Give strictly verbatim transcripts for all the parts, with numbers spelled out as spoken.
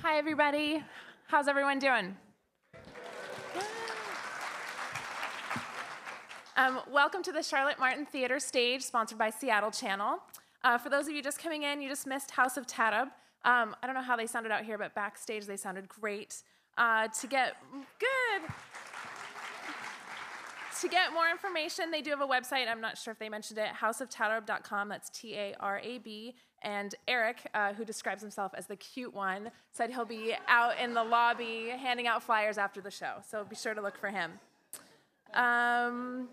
Hi, everybody. How's everyone doing? Um, welcome to the Charlotte Martin Theater stage, sponsored by Seattle Channel. Uh, for those of you just coming in, you just missed House of Tarab. Um, I don't know how they sounded out here, but backstage they sounded great. Uh, to get good. To get more information, they do have a website. I'm not sure if they mentioned it, house of tarab dot com. That's T A R A B. And Eric, uh, who describes himself as the cute one, said he'll be out in the lobby handing out flyers after the show. So be sure to look for him. Um,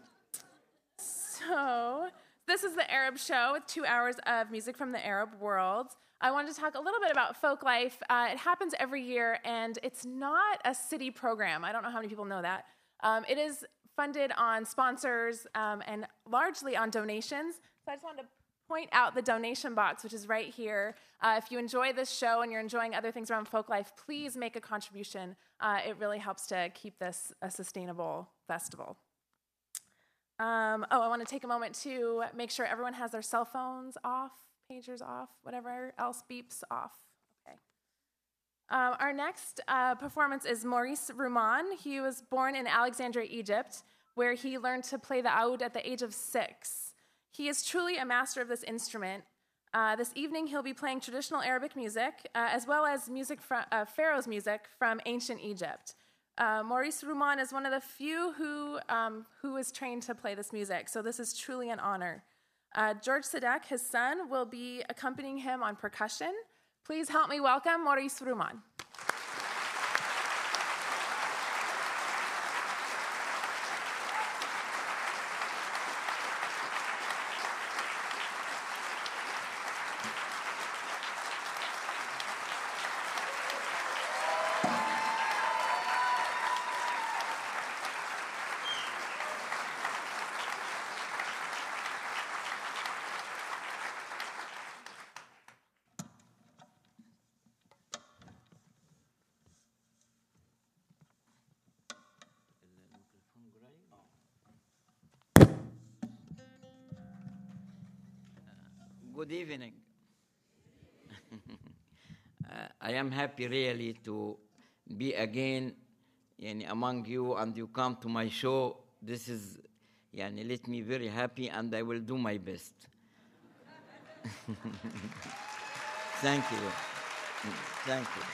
so this is the Arab show with two hours of music from the Arab world. I wanted to talk a little bit about folk life. Uh, it happens every year, and it's not a city program. I don't know how many people know that. Um, it is funded on sponsors um, and largely on donations. So I just wanted to point out the donation box, which is right here. Uh, if you enjoy this show and you're enjoying other things around folk life, please make a contribution. Uh, it really helps to keep this a sustainable festival. Um, oh, I want to take a moment to make sure everyone has their cell phones off, pagers off, whatever else beeps off. Okay. Uh, our next uh, performance is Maurice Rouman. He was born in Alexandria, Egypt, where he learned to play the oud at the age of six. He is truly a master of this instrument. Uh, this evening, he'll be playing traditional Arabic music, uh, as well as music from uh, Pharaoh's music from ancient Egypt. Uh, Maurice Rouman is one of the few who um, who is trained to play this music, so this is truly an honor. Uh, George Sadek, his son, will be accompanying him on percussion. Please help me welcome Maurice Rouman. Good evening. uh, I am happy really to be again yani, among you, and you come to my show. This is yani, let me very happy, and I will do my best. Thank you. Thank you.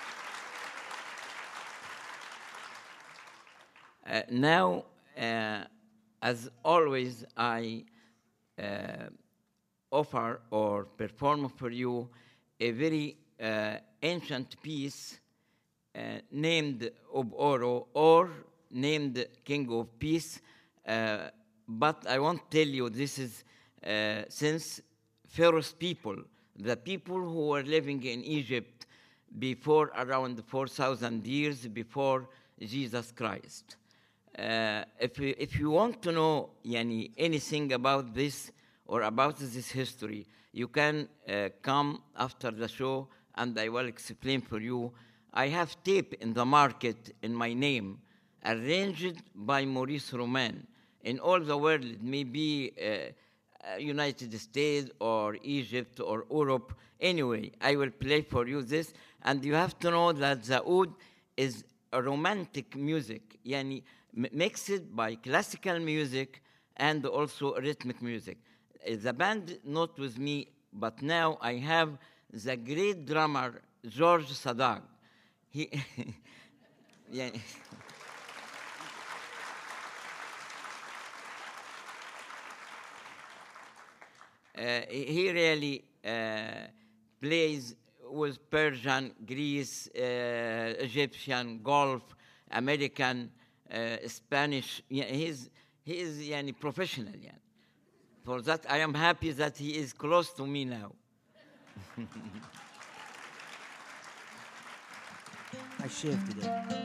Uh, now, uh, as always, I uh, offer or perform for you a very uh, ancient piece uh, named Oboro or named King of Peace. Uh, but I won't tell you this is uh, since Pharaoh's people, the people who were living in Egypt before around four thousand years before Jesus Christ. Uh, if, you, if you want to know yani, anything about this, or about this history, you can uh, come after the show and I will explain for you. I have tape in the market in my name, arranged by Maurice Rouman in all the world, maybe uh, uh, United States or Egypt or Europe. Anyway, I will play for you this, and you have to know that the oud is a romantic music, yani mixed by classical music and also rhythmic music. The band not with me, but now I have the great drummer George Sadek. He, yeah. uh, he really uh, plays with Persian, Greece, uh, Egyptian, Gulf, American, uh, Spanish. Yeah, he's he is yani, professional. Yeah. For that, I am happy that he is close to me now. I shifted it.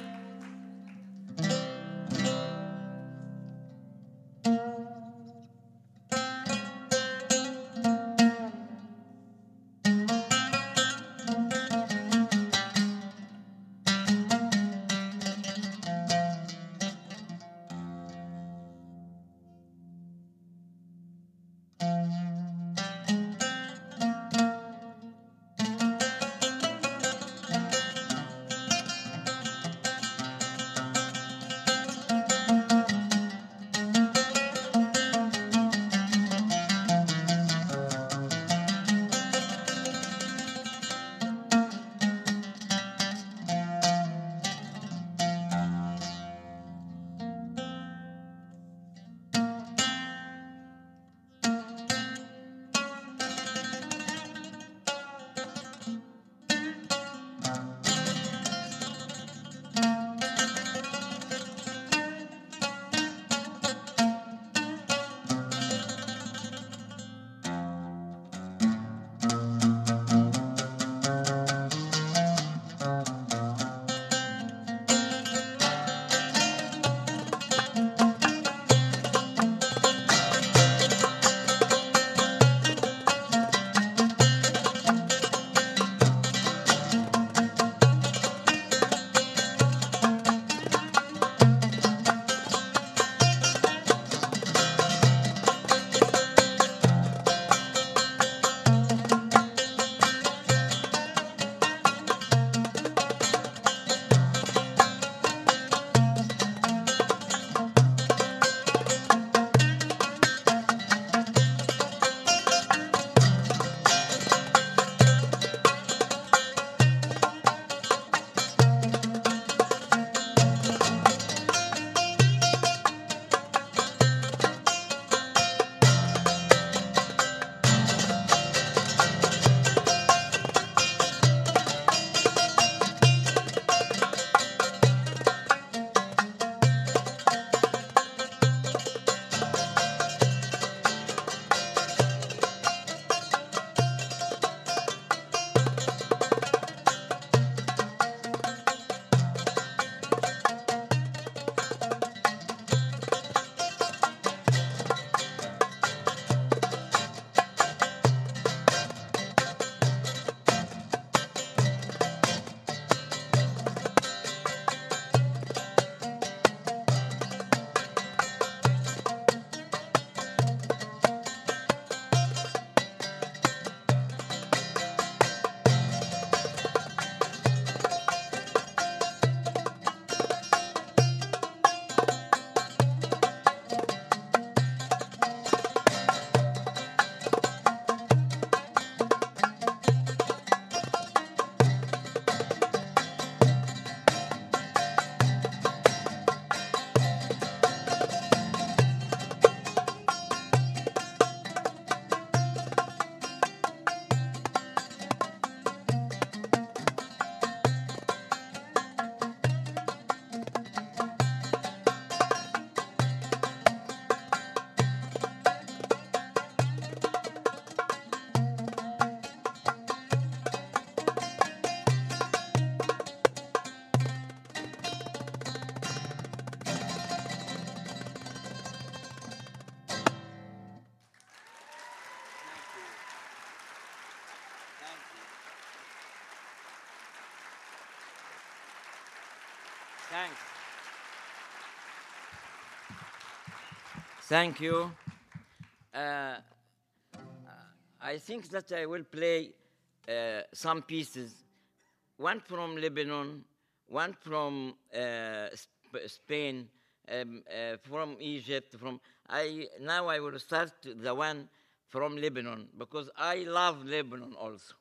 Thanks. Thank you. Uh, I think that I will play uh, some pieces, one from Lebanon, one from uh, Sp- Spain, um, uh, from Egypt. From I now I will start the one from Lebanon because I love Lebanon also.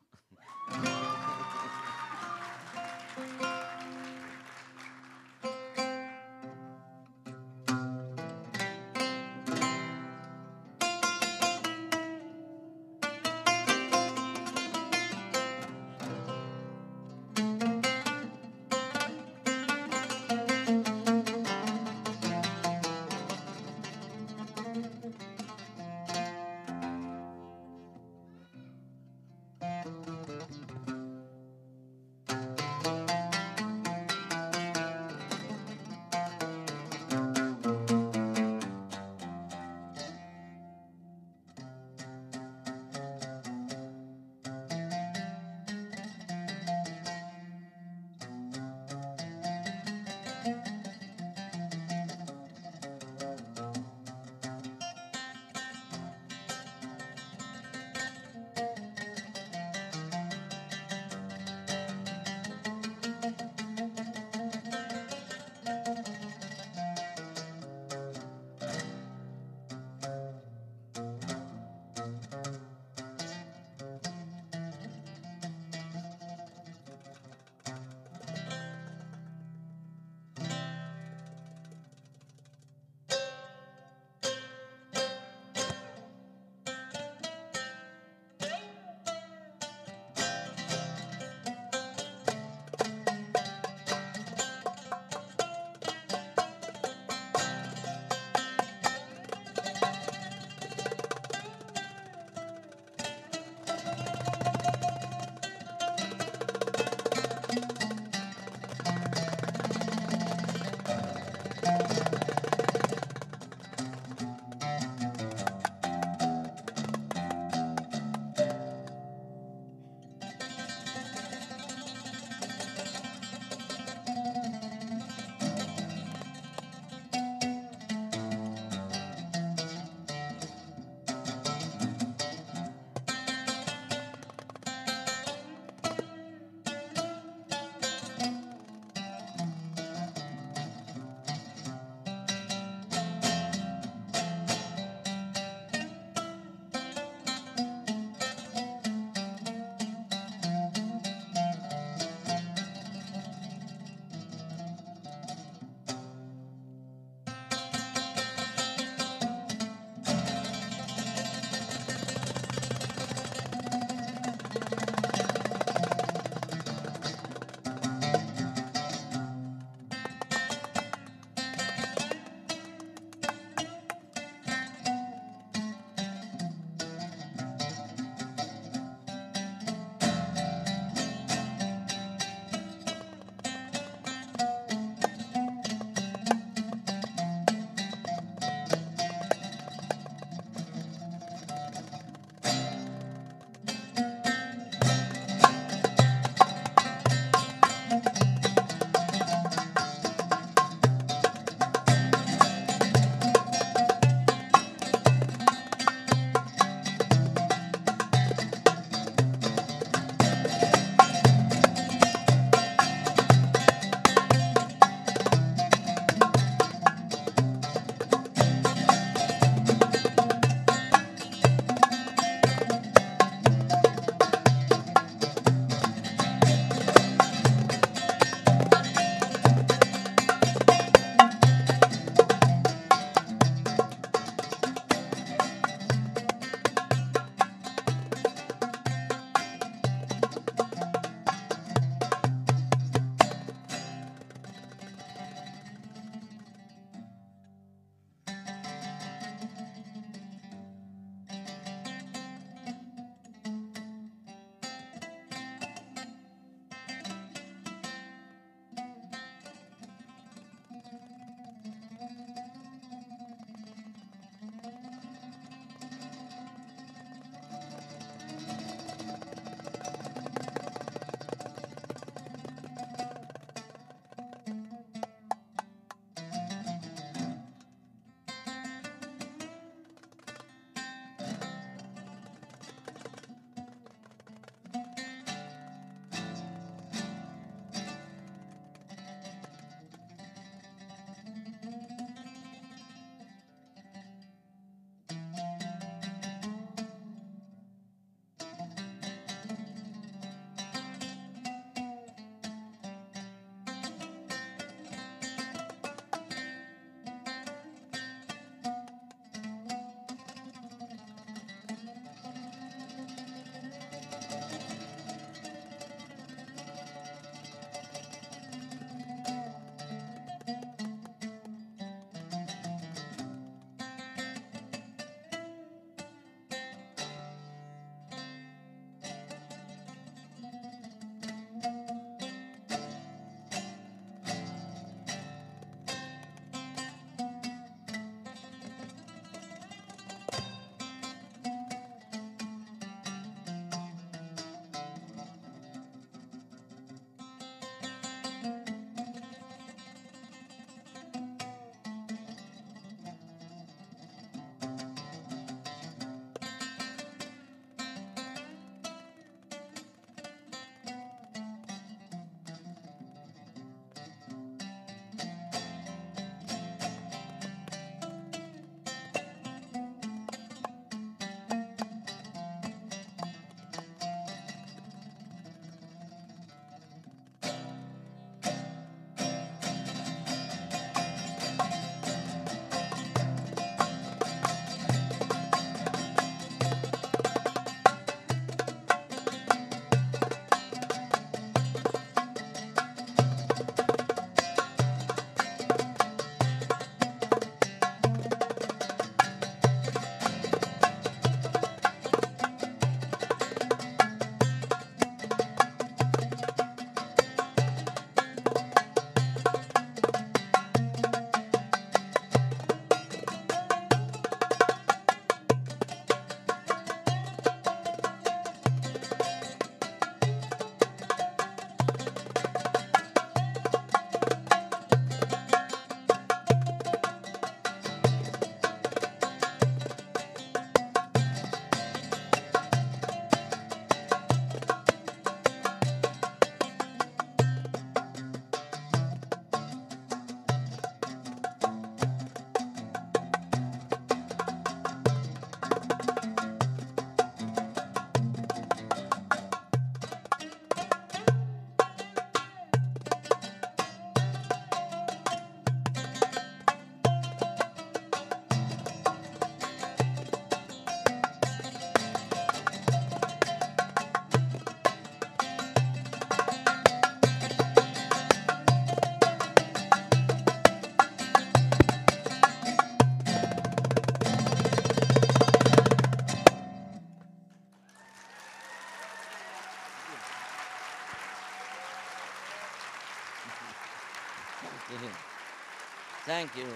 Thank you.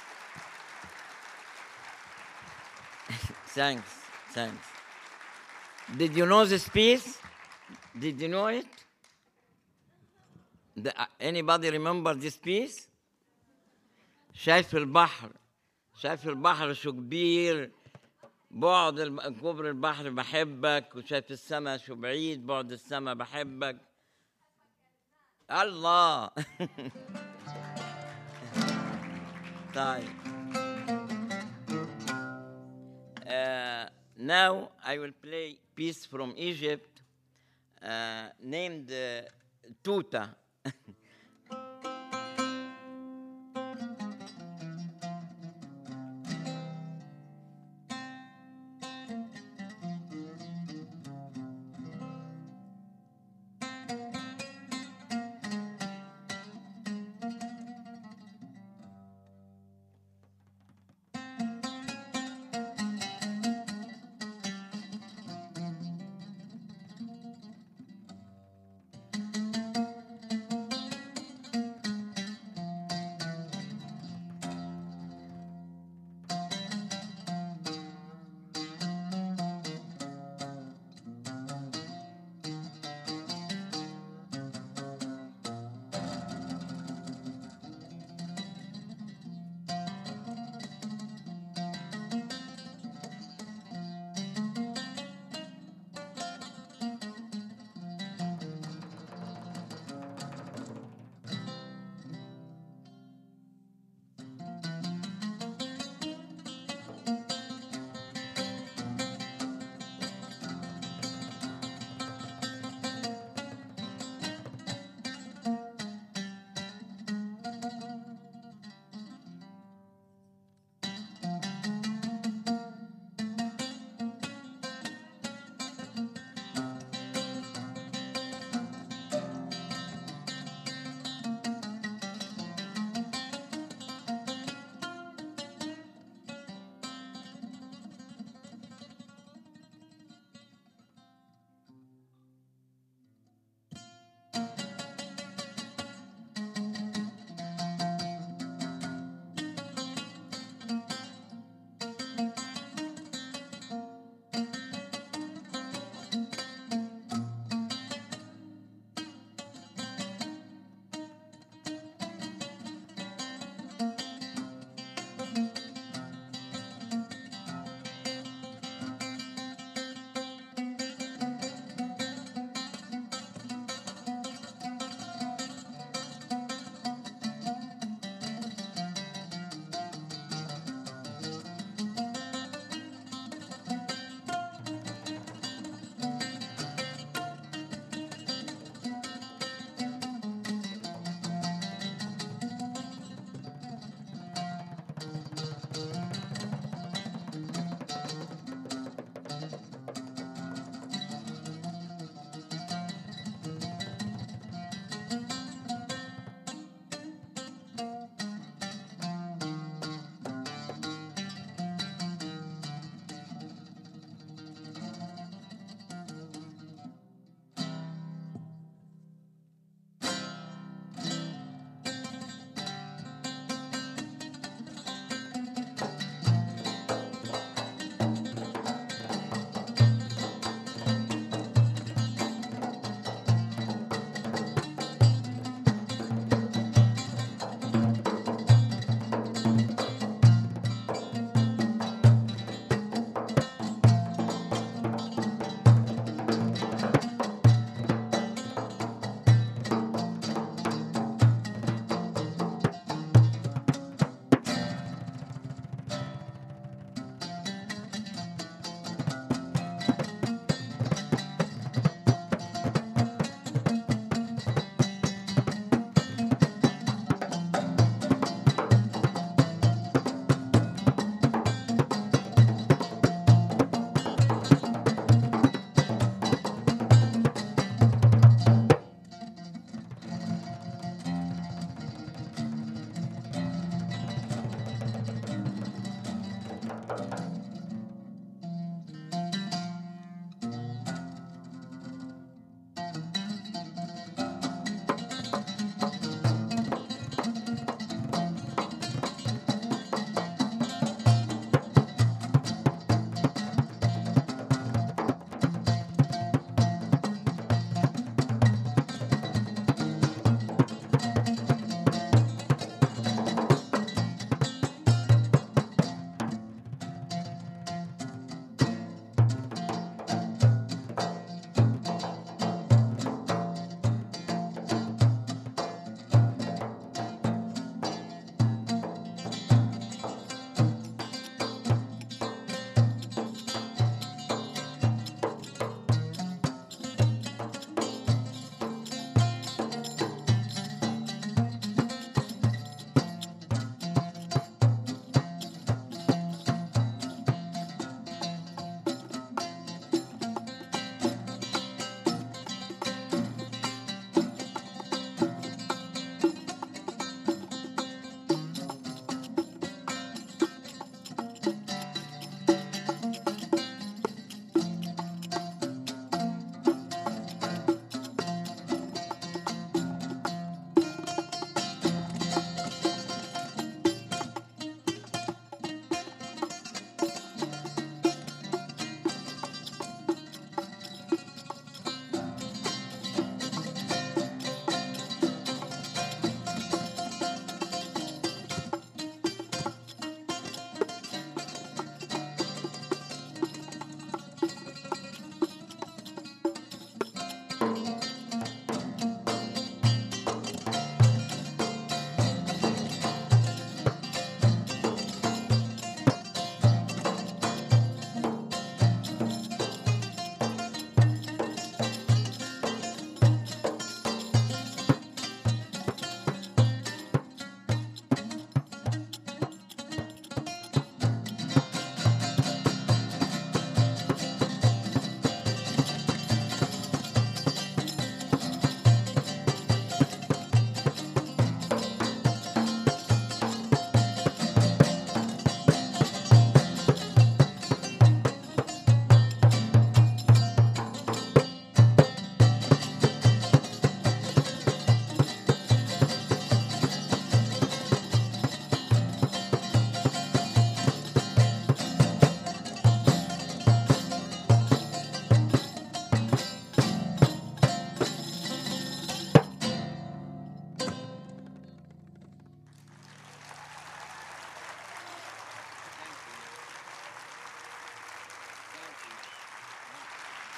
Thanks, thanks. Did you know this piece? Did you know it? The, uh, anybody remember this piece? شايف البحر شايف البحر شو كبير بعد الب- كبر البحر بحبك وشايف السماء شو بعيد بعد السماء بحبك الله طيب uh, now I will play piece from Egypt uh, named uh, Tuta.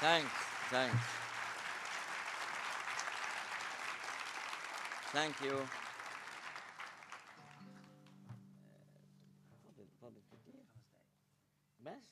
Thanks, thanks. Thank you. فاضل فاضل كتير بس.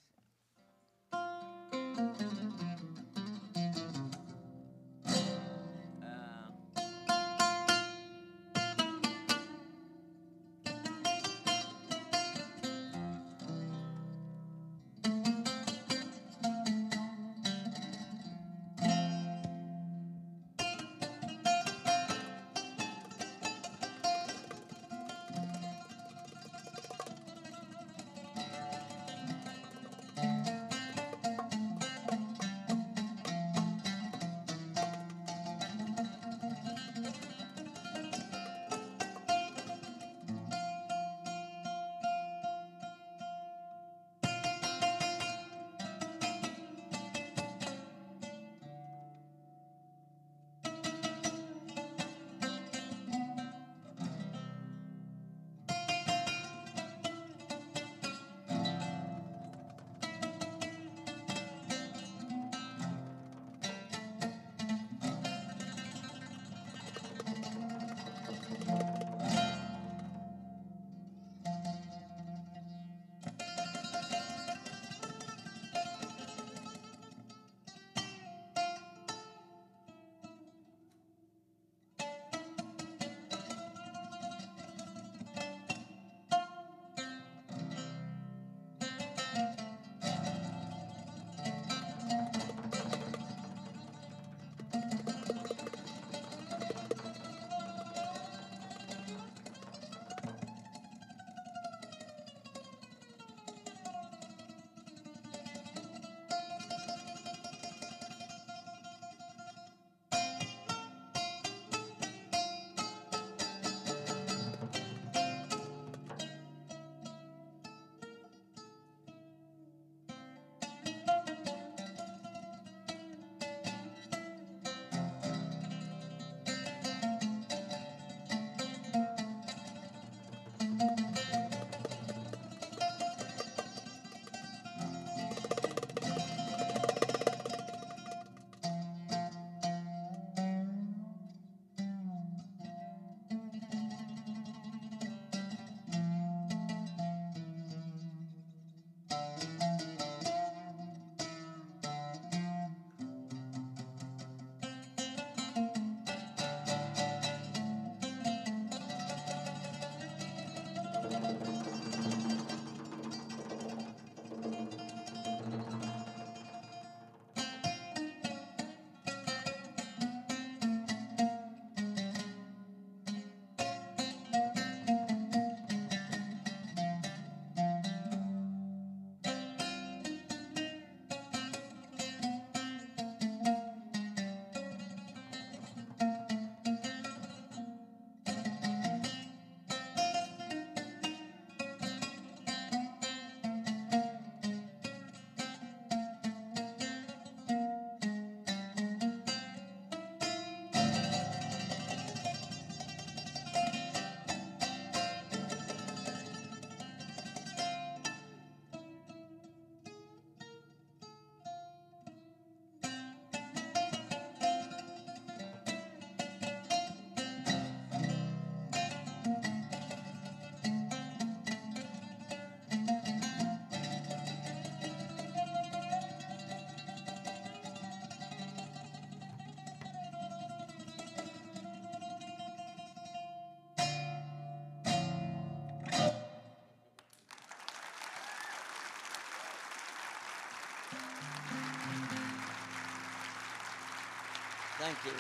Thank you.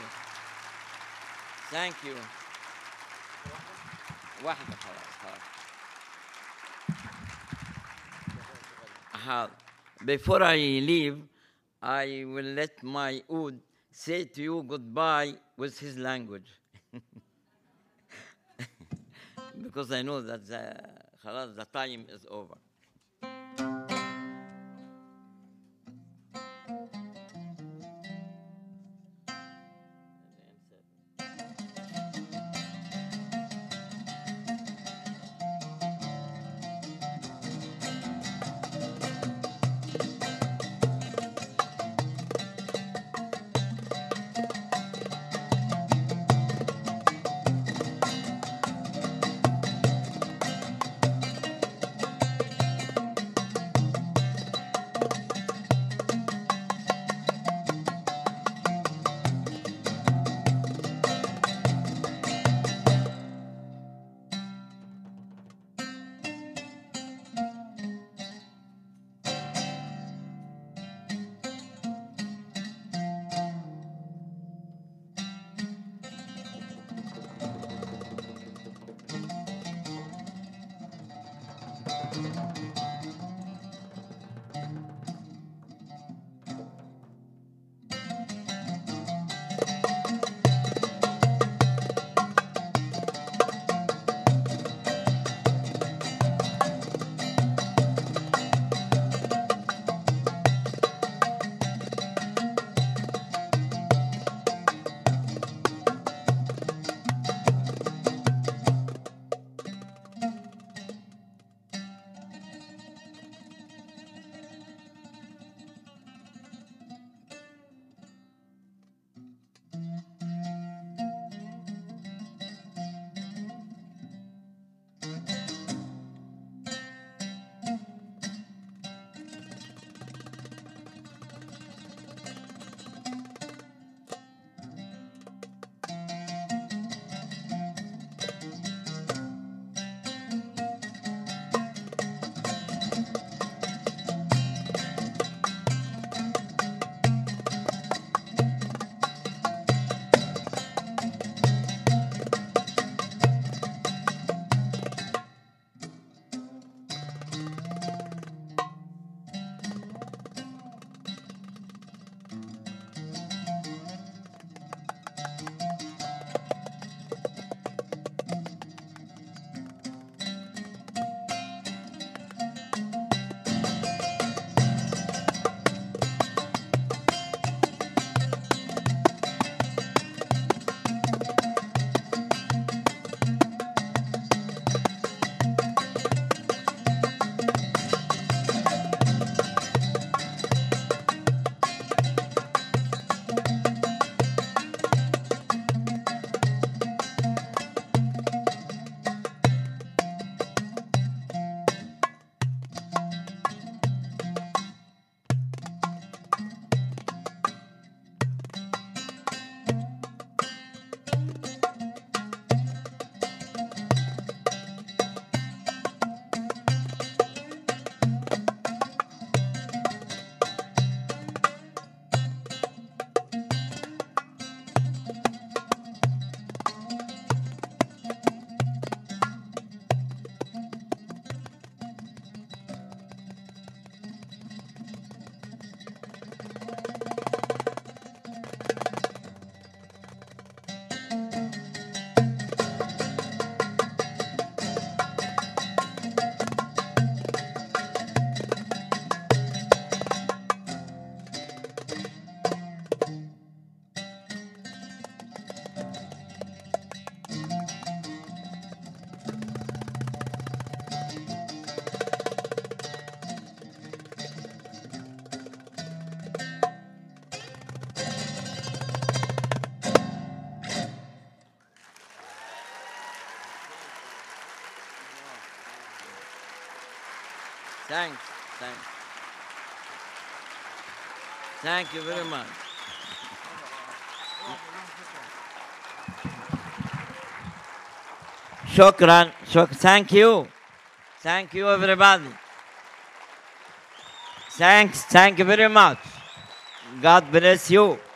Thank you. واحدة خلاص خلاص. Before I leave, I will let my Oud say to you goodbye with his language. Because I know that the, خلاص, the time is over. Thanks. Thanks. Thank you very much. Shukran. Shuk- Thank you. Thank you, everybody. Thanks. Thank you very much. God bless you.